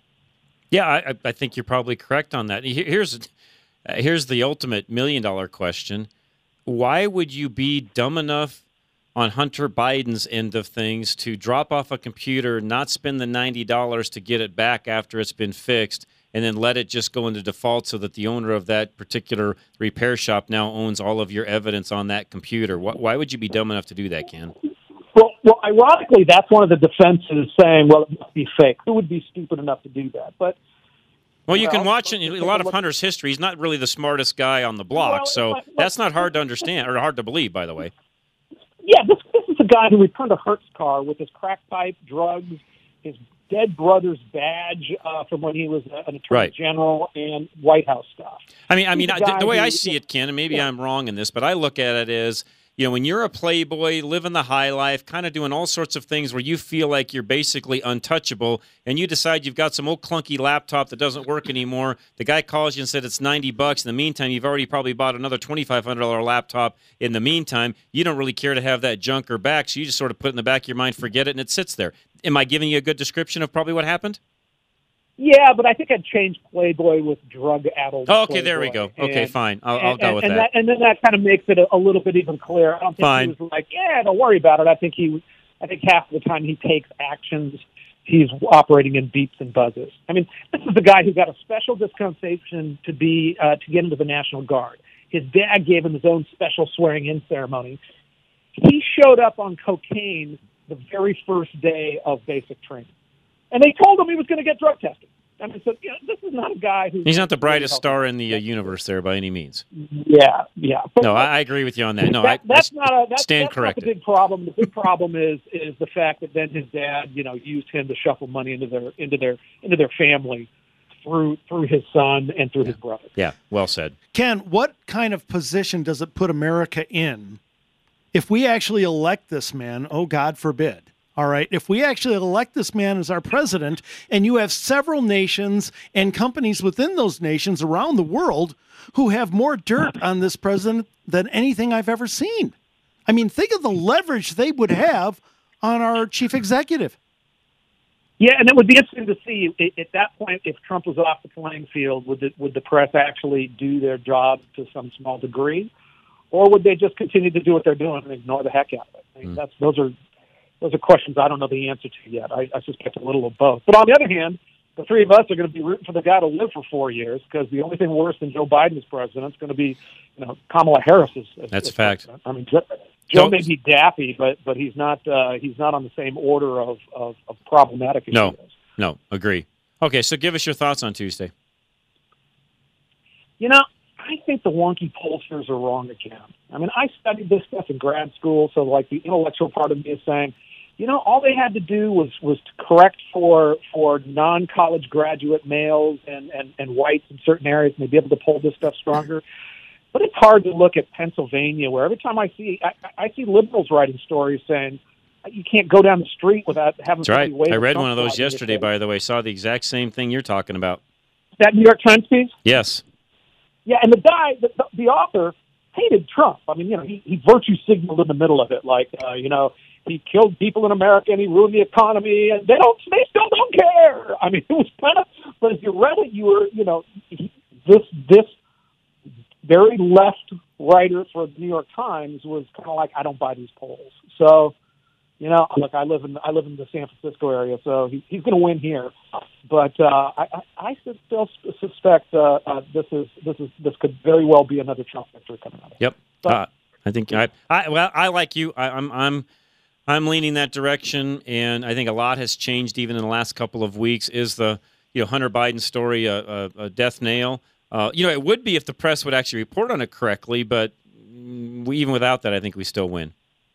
Yeah, I, I think you're probably correct on that. Here's, uh, here's the ultimate million-dollar question. Why would you be dumb enough on Hunter Biden's end of things to drop off a computer, not spend the ninety dollars to get it back after it's been fixed, and then let it just go into default so that the owner of that particular repair shop now owns all of your evidence on that computer? Why would you be dumb enough to do that, Ken? Well, well, ironically, that's one of the defenses saying, well, it must be fake. Who would be stupid enough to do that? But Well, you well, can watch a lot of Hunter's history. He's not really the smartest guy on the block, well, so well, that's not hard to understand, or hard to believe, by the way. Yeah, this, this is a guy who returned a Hertz car with his crack pipe, drugs, his dead brother's badge uh, from when he was an attorney right. general, and White House stuff. I mean, I mean, I, the, the way who, I see it, Ken, and maybe yeah. I'm wrong in this, but I look at it as, you know, when you're a playboy, living the high life, kind of doing all sorts of things where you feel like you're basically untouchable, and you decide you've got some old clunky laptop that doesn't work anymore. The guy calls you and said it's ninety bucks. In the meantime, you've already probably bought another twenty-five hundred dollars laptop. In the meantime, you don't really care to have that junker back, so you just sort of put it in the back of your mind, forget it, and it sits there. Am I giving you a good description of probably what happened? Yeah, but I think I'd change Playboy with drug-addled oh, Okay, Playboy. there we go. Okay, and, fine. I'll, and, I'll go and, with and that. that. And then that kind of makes it a, a little bit even clearer. I don't think fine. he was like, yeah, don't worry about it. I think he, I think half the time he takes actions, he's operating in beeps and buzzes. I mean, this is the guy who got a special dispensation to be uh, to get into the National Guard. His dad gave him his own special swearing-in ceremony. He showed up on cocaine the very first day of basic training, and they told him he was going to get drug tested. I mean, so you know, this is not a guy who's... He's not the brightest star in the uh, universe there by any means. Yeah, yeah. But, no, I, I agree with you on that. No, that, I, that's I not a that's, stand that's corrected. Not the big problem. The big problem is is the fact that then his dad, you know, used him to shuffle money into their into their into their family through through his son and through yeah. his brother. Yeah, well said. Ken, what kind of position does it put America in if we actually elect this man? Oh, God forbid. All right. If we actually elect this man as our president, and you have several nations and companies within those nations around the world who have more dirt on this president than anything I've ever seen. I mean, think of the leverage they would have on our chief executive. Yeah, and it would be interesting to see at that point if Trump was off the playing field, would the, would the press actually do their job to some small degree, or would they just continue to do what they're doing and ignore the heck out of it? I mean, mm. that's those are. Those are questions I don't know the answer to yet. I, I suspect a little of both. But on the other hand, the three of us are going to be rooting for the guy to live for four years because the only thing worse than Joe Biden as president is going to be, you know, Kamala Harris as, as That's as a fact. President. I mean, Joe, Joe may be daffy, but but he's not uh, he's not on the same order of of, of problematic issues. No, no, agree. Okay, so give us your thoughts on Tuesday. You know, I think the wonky pollsters are wrong again. I mean, I studied this stuff in grad school, so like the intellectual part of me is saying, you know, all they had to do was, was to correct for for non-college graduate males and, and, and whites in certain areas, and they'd be able to pull this stuff stronger. But it's hard to look at Pennsylvania, where every time I see I, I see liberals writing stories saying you can't go down the street without having. That's right. Wave I read Trump one of those yesterday, by the way. Saw the exact same thing you're talking about. That New York Times piece? Yes. Yeah, and the guy, the, the, the author, hated Trump. I mean, you know, he, he virtue signaled in the middle of it, like, uh, you know, he killed people in America and he ruined the economy, and they don't, they still don't care. I mean, it was kind of, but if you read it, you were, you know, he, this this very left writer for the New York Times was kind of like, I don't buy these polls. So, you know, look, I live in I live in the San Francisco area, so he, he's going to win here. But uh, I, I, I still suspect uh, uh, this is this is this could very well be another Trump victory coming out of it. Yep, But, uh, I think I, I well, I like you. I, I'm I'm I'm leaning that direction, and I think a lot has changed even in the last couple of weeks. Is the you know Hunter Biden story a, a, a death nail? Uh, you know, it would be if the press would actually report on it correctly, but we, even without that, I think we still win.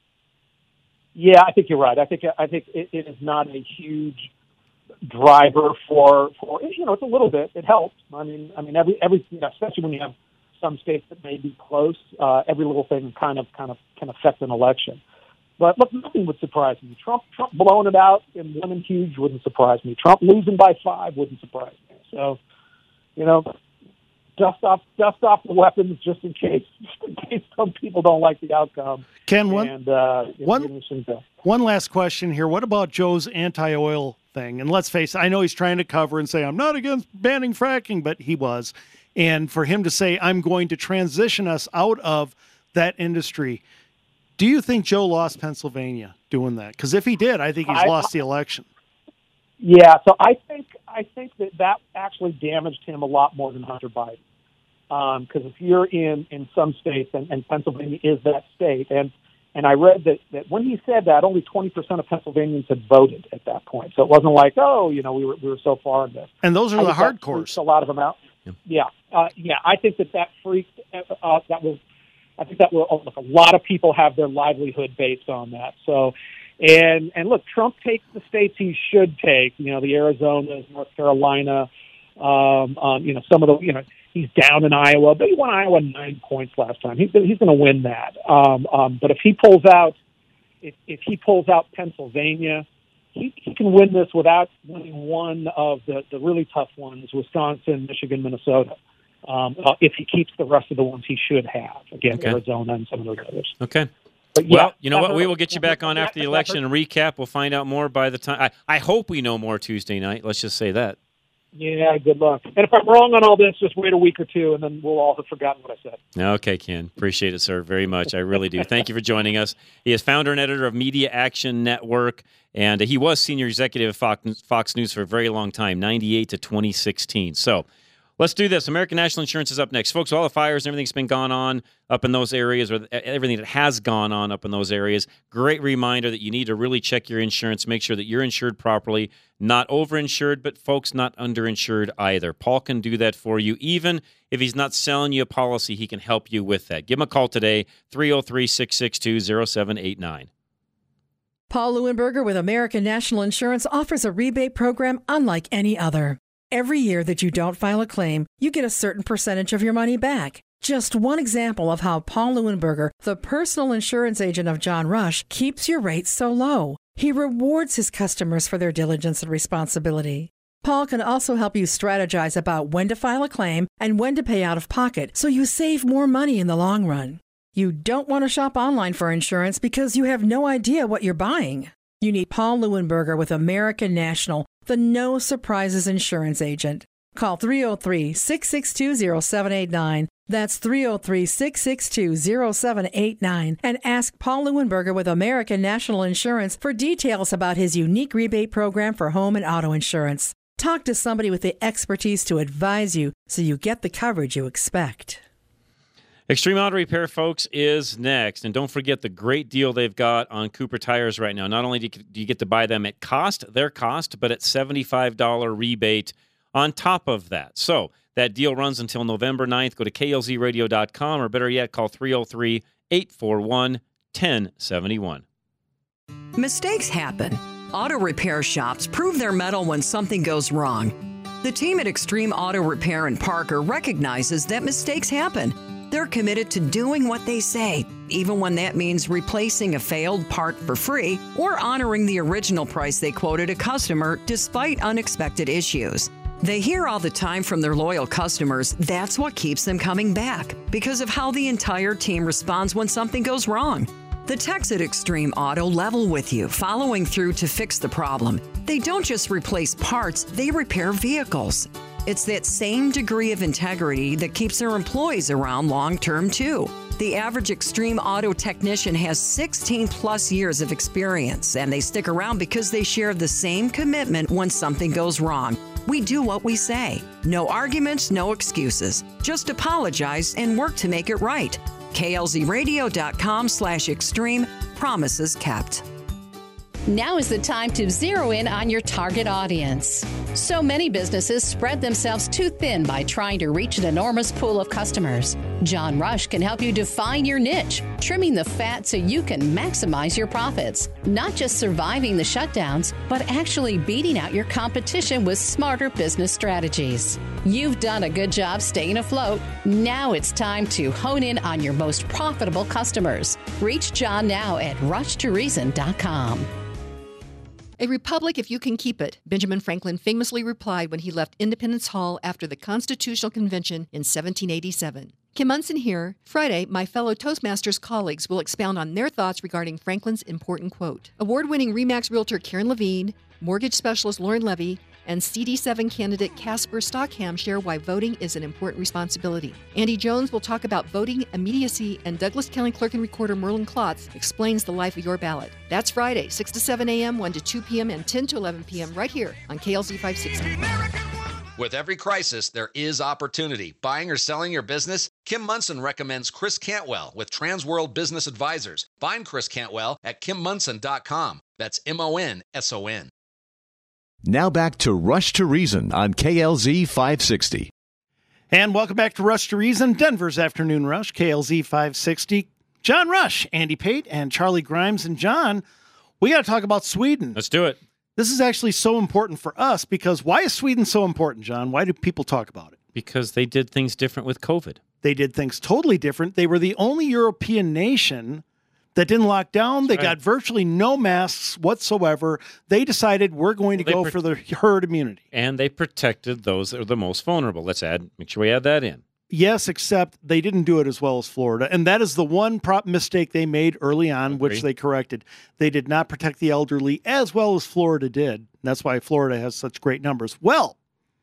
Yeah, I think you're right. I think I think it, it is not a huge driver for for you know it's a little bit. It helps. I mean, I mean every every you know, especially when you have some states that may be close, uh, every little thing kind of kind of can affect an election. But look, nothing would surprise me. Trump Trump blowing it out and winning huge wouldn't surprise me. Trump losing by five wouldn't surprise me. So, you know, dust off dust off the weapons just in case just in case some people don't like the outcome. Ken, one, and, uh, one, one last question here. What about Joe's anti-oil thing? And let's face it, I know he's trying to cover and say, I'm not against banning fracking, but he was. And for him to say, I'm going to transition us out of that industry, do you think Joe lost Pennsylvania doing that? Because if he did, I think he's I, lost the election. Yeah, so I think I think that that actually damaged him a lot more than Hunter Biden. Because um, if you're in, in some states, and, and Pennsylvania is that state, and and I read that, that when he said that, only twenty percent of Pennsylvanians had voted at that point. So it wasn't like, oh, you know, we were we were so far in this. And those are I the think that hardcores. freaked a lot of them out. Yeah, yeah, uh, yeah. I think that that freaked. Uh, that was. I think that will. Look, a lot of people have their livelihood based on that. So. And and look, Trump takes the states he should take. You know, the Arizonas, North Carolina. Um, um, you know, some of the. You know, he's down in Iowa, but he won Iowa nine points last time. He's he's going to win that. Um, um, but if he pulls out, if if he pulls out Pennsylvania, he he can win this without winning one of the the really tough ones: Wisconsin, Michigan, Minnesota. Um, uh, if he keeps the rest of the ones he should have, again, Okay. Arizona and some of those others. Okay. But yeah, well, you know what? We will get you back on after the election and recap. We'll find out more by the time. I, I hope we know more Tuesday night. Let's just say that. Yeah, good luck. And if I'm wrong on all this, just wait a week or two, and then we'll all have forgotten what I said. Okay, Ken. Appreciate it, sir, very much. I really do. Thank you for joining us. He is founder and editor of Media Action Network, and he was senior executive at Fox, Fox News for a very long time, ninety-eight to twenty sixteen. So let's do this. American National Insurance is up next. Folks, all the fires and everything's been gone on up in those areas, or everything that has gone on up in those areas, great reminder that you need to really check your insurance, make sure that you're insured properly, not overinsured, but folks, not underinsured either. Paul can do that for you. Even if he's not selling you a policy, he can help you with that. Give him a call today, three oh three, six six two, oh seven eight nine. Paul Leuenberger with American National Insurance offers a rebate program unlike any other. Every year that you don't file a claim, you get a certain percentage of your money back. Just one example of how Paul Leuenberger, the personal insurance agent of John Rush, keeps your rates so low. He rewards his customers for their diligence and responsibility. Paul can also help you strategize about when to file a claim and when to pay out of pocket so you save more money in the long run. You don't want to shop online for insurance because you have no idea what you're buying. You need Paul Leuenberger with American National, the no surprises insurance agent. Call three oh three, six six two, oh seven eight nine. That's three oh three, six six two, oh seven eight nine. And ask Paul Leuenberger with American National Insurance for details about his unique rebate program for home and auto insurance. Talk to somebody with the expertise to advise you so you get the coverage you expect. Extreme Auto Repair, folks, is next. And don't forget the great deal they've got on Cooper tires right now. Not only do you get to buy them at cost, their cost, but at seventy-five dollars rebate on top of that. So that deal runs until November ninth. Go to K L Z radio dot com, or better yet, call three oh three, eight four one, one oh seven one. Mistakes happen. Auto repair shops prove their mettle when something goes wrong. The team at Extreme Auto Repair in Parker recognizes that mistakes happen. They're committed to doing what they say, even when that means replacing a failed part for free or honoring the original price they quoted a customer despite unexpected issues. They hear all the time from their loyal customers that's what keeps them coming back, because of how the entire team responds when something goes wrong. The techs at Extreme Auto level with you, following through to fix the problem. They don't just replace parts, they repair vehicles. It's that same degree of integrity that keeps their employees around long-term, too. The average Extreme Auto technician has sixteen plus years of experience, and they stick around because they share the same commitment when something goes wrong. We do what we say. No arguments, no excuses. Just apologize and work to make it right. K L Z radio dot com slash extreme. Promises kept. Now is the time to zero in on your target audience. So many businesses spread themselves too thin by trying to reach an enormous pool of customers. John Rush can help you define your niche, trimming the fat so you can maximize your profits. Not just surviving the shutdowns, but actually beating out your competition with smarter business strategies. You've done a good job staying afloat. Now it's time to hone in on your most profitable customers. Reach John now at rush to reason dot com. A republic if you can keep it, Benjamin Franklin famously replied when he left Independence Hall after the Constitutional Convention in seventeen eighty-seven. Kim Munson here. Friday, my fellow Toastmasters colleagues will expound on their thoughts regarding Franklin's important quote. Award-winning RE/MAX realtor Karen Levine, mortgage specialist Lauren Levy, and C D seven candidate Casper Stockham share why voting is an important responsibility. Andy Jones will talk about voting immediacy, and Douglas County Clerk and Recorder Merlin Klotz explains the life of your ballot. That's Friday, six to seven a.m., one to two p.m., and ten to eleven p.m. right here on K L Z five sixty. With every crisis, there is opportunity. Buying or selling your business? Kim Munson recommends Chris Cantwell with Transworld Business Advisors. Find Chris Cantwell at kim munson dot com. That's M O N S O N. Now back to Rush to Reason on K L Z five sixty. And welcome back to Rush to Reason, Denver's Afternoon Rush, K L Z five sixty. John Rush, Andy Pate, and Charlie Grimes. And John, we got to talk about Sweden. Let's do it. This is actually so important for us because why is Sweden so important, John? Why do people talk about it? Because they did things different with COVID. They did things totally different. They were the only European nation that didn't lock down. They right. got virtually no masks whatsoever. They decided we're going to well, go pro- for the herd immunity. And they protected those that are the most vulnerable. Let's add, make sure we add that in. Yes, except they didn't do it as well as Florida. And that is the one prop mistake they made early on, Agree. which they corrected. They did not protect the elderly as well as Florida did. That's why Florida has such great numbers. Well,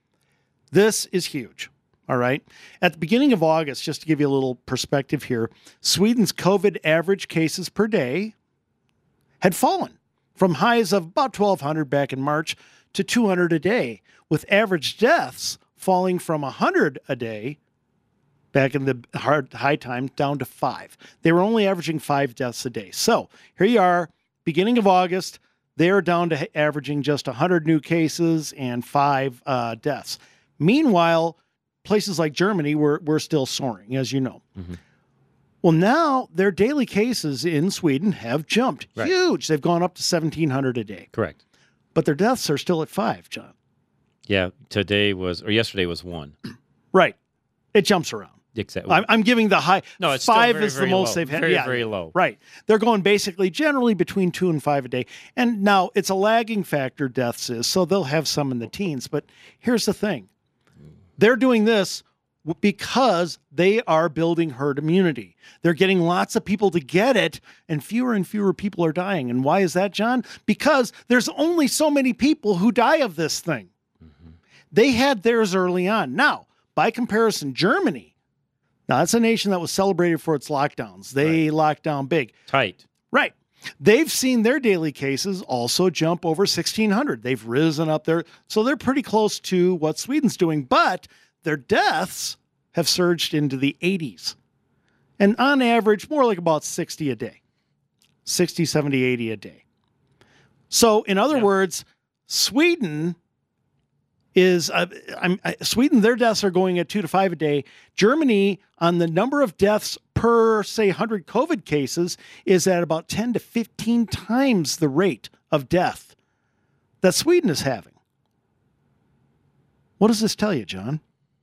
this is huge. All right. At the beginning of August, just to give you a little perspective here, Sweden's COVID average cases per day had fallen from highs of about twelve hundred back in March to two hundred a day, with average deaths falling from one hundred a day back in the hard high time down to five. They were only averaging five deaths a day. So here you are, beginning of August, they're down to averaging just one hundred new cases and five uh, deaths. Meanwhile, places like Germany were, were still soaring, as you know. Mm-hmm. Well, now their daily cases in Sweden have jumped. Right. Huge. They've gone up to seventeen hundred a day. Correct. But their deaths are still at five, John. Yeah, today was, or yesterday was one. Right. It jumps around. Exactly. I'm, I'm giving the high. No, it's five still very, is the very most low. they've had. Very, yeah, very low. Right. They're going basically generally between two and five a day. And now it's a lagging factor, deaths is, so they'll have some in the teens. But here's the thing. They're doing this because they are building herd immunity. They're getting lots of people to get it, and fewer and fewer people are dying. And why is that, John? Because there's only so many people who die of this thing. Mm-hmm. They had theirs early on. Now, by comparison, Germany, now that's a nation that was celebrated for its lockdowns. They right. locked down big. Tight. Right. They've seen their daily cases also jump over sixteen hundred. They've risen up there. So they're pretty close to what Sweden's doing, but their deaths have surged into the eighties. And on average, more like about sixty a day. sixty, seventy, eighty a day. So in other yeah. words, Sweden is, uh, I'm, I, Sweden, their deaths are going at two to five a day. Germany, on the number of deaths per, say, one hundred COVID cases, is at about ten to fifteen times the rate of death that Sweden is having. What does this tell you, John?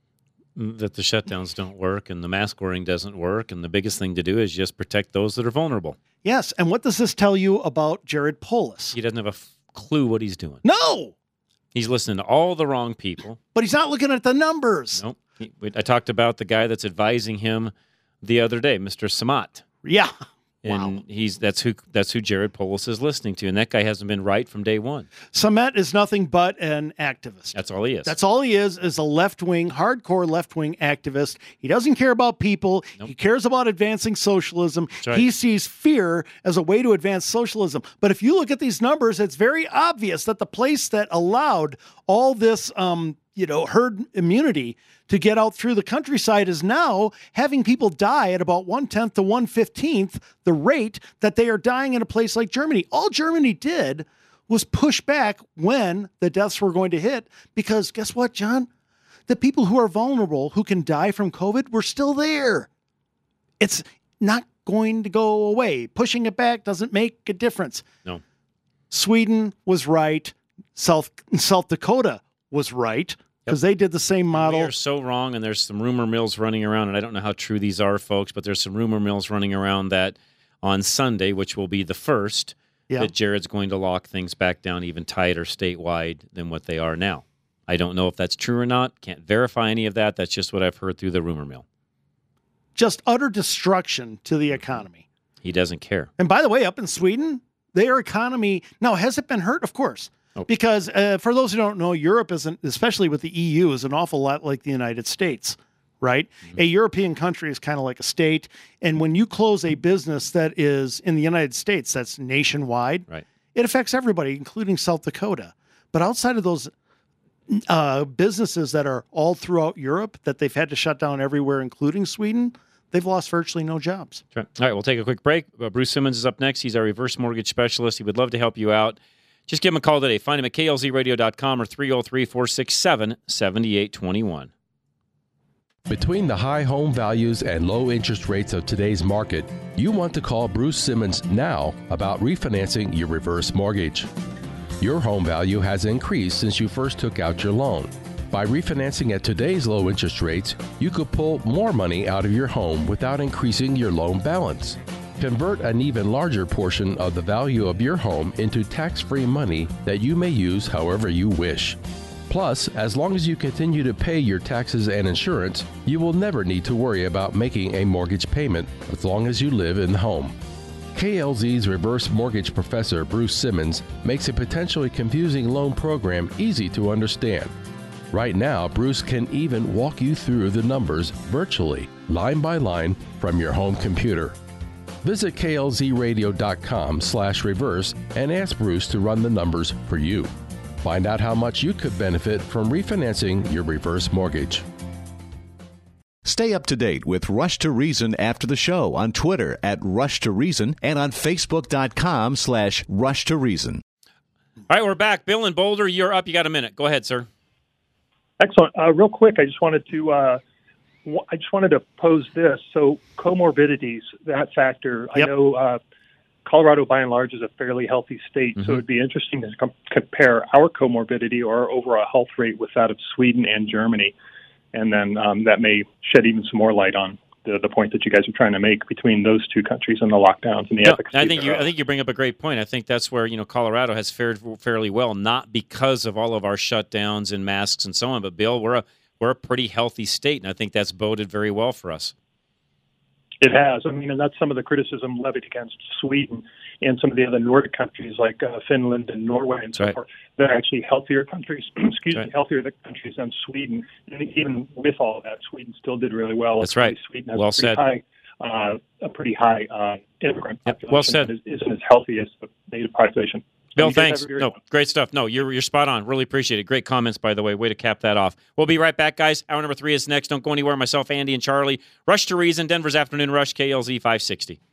That the shutdowns don't work and the mask wearing doesn't work. And the biggest thing to do is just protect those that are vulnerable. Yes. And what does this tell you about Jared Polis? He doesn't have a f- clue what he's doing. No! He's listening to all the wrong people. But he's not looking at the numbers. Nope. He, I talked about the guy that's advising him the other day, Mister Samat. Yeah. And Wow. he's that's who that's who Jared Polis is listening to, and that guy hasn't been right from day one. Samet is nothing but an activist. That's all he is. That's all he is, is a left-wing, hardcore left-wing activist. He doesn't care about people. Nope. He cares about advancing socialism. right. He sees fear as a way to advance socialism. But if you look at these numbers, it's very obvious that the place that allowed all this, um, you know, herd immunity to get out through the countryside is now having people die at about one-tenth to one-fifteenth the rate that they are dying in a place like Germany. All Germany did was push back when the deaths were going to hit, because guess what, John? The people who are vulnerable, who can die from COVID, were still there. It's not going to go away. Pushing it back doesn't make a difference. No. Sweden was right. South South Dakota was right, because they did the same model. We are so wrong, and there's some rumor mills running around, and I don't know how true these are, folks, but there's some rumor mills running around that on Sunday, which will be the first, Yeah. that Jared's going to lock things back down even tighter statewide than what they are now. I don't know if that's true or not. Can't verify any of that. That's just what I've heard through the rumor mill. Just utter destruction to the economy. He doesn't care. And by the way, up in Sweden, their economy, now, has it been hurt? Of course. Oh. Because uh, for those who don't know, Europe isn't, especially with the E U, is an awful lot like the United States, right? Mm-hmm. A European country is kind of like a state. And when you close a business that is in the United States, that's nationwide, right, it affects everybody, including South Dakota. But outside of those uh, businesses that are all throughout Europe that they've had to shut down everywhere, including Sweden, they've lost virtually no jobs. All right, we'll take a quick break. Uh, Bruce Simmons is up next. He's our reverse mortgage specialist. He would love to help you out. Just give him a call today. Find him at K L Z radio dot com or three oh three, four six seven, seven eight two one. Between the high home values and low interest rates of today's market, you want to call Bruce Simmons now about refinancing your reverse mortgage. Your home value has increased since you first took out your loan. By refinancing at today's low interest rates, you could pull more money out of your home without increasing your loan balance. Convert an even larger portion of the value of your home into tax-free money that you may use however you wish. Plus, as long as you continue to pay your taxes and insurance, you will never need to worry about making a mortgage payment as long as you live in the home. K L Z's reverse mortgage professor Bruce Simmons makes a potentially confusing loan program easy to understand. Right now, Bruce can even walk you through the numbers virtually, line by line, from your home computer. Visit K L Z radio dot com slash reverse and ask Bruce to run the numbers for you. Find out how much you could benefit from refinancing your reverse mortgage. Stay up to date with Rush to Reason after the show on Twitter at Rush to Reason and on Facebook dot com slash Rush to Reason. All right, we're back. Bill in Boulder, you're up. You got a minute. Go ahead, sir. Excellent. Uh, real quick, I just wanted to uh, w- I just wanted to pose this. So comorbidities, that factor. Yep. I know uh, Colorado, by and large, is a fairly healthy state, Mm-hmm. so it'd be interesting to com- compare our comorbidity or our overall health rate with that of Sweden and Germany, and then um, that may shed even some more light on the, the point that you guys are trying to make between those two countries and the lockdowns and the No, efficacy. I think you. thereof. I think you bring up a great point. I think that's where you know Colorado has fared fairly well, not because of all of our shutdowns and masks and so on, but Bill, we're a we're a pretty healthy state, and I think that's boded very well for us. It has. I mean, and that's some of the criticism levied against Sweden and some of the other Nordic countries like uh, Finland and Norway and so right. forth. They're actually healthier countries, excuse right. me, healthier countries than Sweden. And even with all of that, Sweden still did really well. That's right. Sweden has Well a pretty said. high, uh, a pretty high uh, immigrant Yep. population. Well said. That is, isn't as healthy as the native population. So Bill, you guys thanks. have a great No, one. great stuff. No, you're you're spot on. Really appreciate it. Great comments, by the way. Way to cap that off. We'll be right back, guys. Hour number three is next. Don't go anywhere. Myself, Andy, and Charlie. Rush to Reason, Denver's Afternoon Rush, K L Z five sixty.